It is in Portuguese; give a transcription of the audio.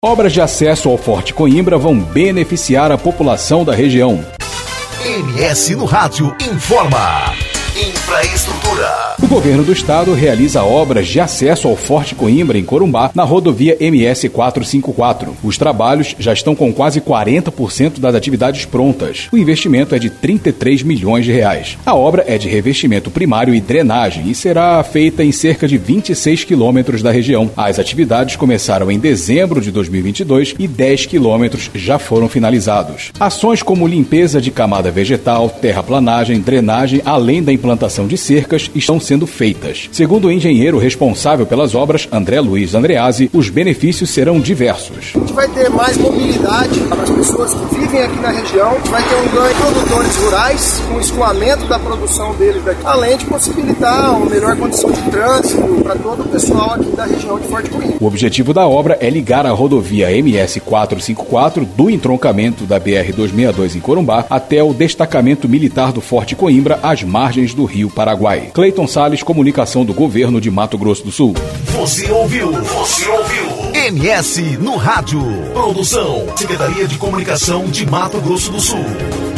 Obras de acesso ao Forte Coimbra vão beneficiar a população da região. MS no Rádio informa. Infraestrutura. O governo do estado realiza obras de acesso ao Forte Coimbra, em Corumbá, na rodovia MS 454. Os trabalhos já estão com quase 40% das atividades prontas. O investimento é de 33 milhões de reais. A obra é de revestimento primário e drenagem e será feita em cerca de 26 quilômetros da região. As atividades começaram em dezembro de 2022 e 10 quilômetros já foram finalizados. Ações como limpeza de camada vegetal, terraplanagem, drenagem, além da implantação de cercas, estão sendo feitas. Segundo o engenheiro responsável pelas obras, André Luiz Andreazzi, os benefícios serão diversos. A gente vai ter mais mobilidade para as pessoas que vivem aqui na região, a gente vai ter um ganho de produtores rurais, com o escoamento da produção deles daqui, além de possibilitar uma melhor condição de trânsito para todo o pessoal aqui da região de Forte Coimbra. O objetivo da obra é ligar a rodovia MS 454 do entroncamento da BR-262 em Corumbá até o destacamento militar do Forte Coimbra, às margens do Rio Paraguai. Cleiton Salles, comunicação do governo de Mato Grosso do Sul. Você ouviu MS no Rádio. Produção, Secretaria de Comunicação de Mato Grosso do Sul.